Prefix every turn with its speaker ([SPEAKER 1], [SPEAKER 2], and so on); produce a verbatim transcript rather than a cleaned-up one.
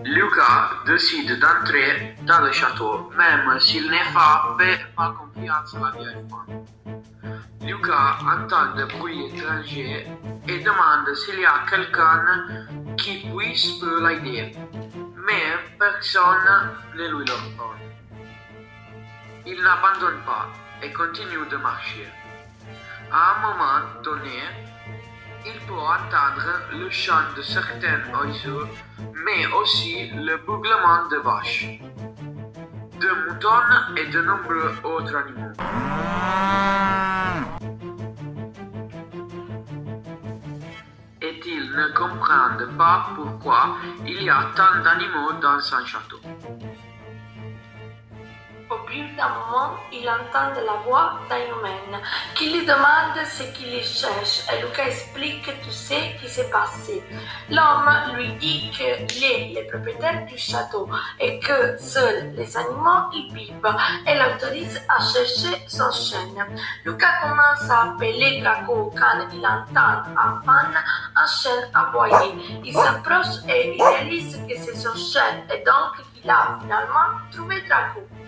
[SPEAKER 1] Lucas décide d'entrer dans le château, même s'il n'est pas, pas confiance à la vieille femme. Lucas entend des bruits étrangers et demande s'il y a quelqu'un qui puisse l'aider, mais personne ne lui répond. Il n'abandonne pas et continue de marcher. À un moment donné, il peut entendre le chant de certains oiseaux, mais aussi le beuglement de vaches, de moutons et de nombreux autres animaux. Et il ne comprend pas pourquoi il y a tant d'animaux dans son château.
[SPEAKER 2] Au bout d'un moment, il entend la voix d'un humain qui lui demande ce qu'il cherche et Lucas explique tout ce qui s'est passé. L'homme lui dit qu'il est le propriétaire du château et que seuls les animaux y vivent et l'autorise à chercher son chien. Lucas commence à appeler Draco quand il entend enfin un chien aboyer. Il s'approche et il réalise que c'est son chien et donc il a finalement trouvé Draco.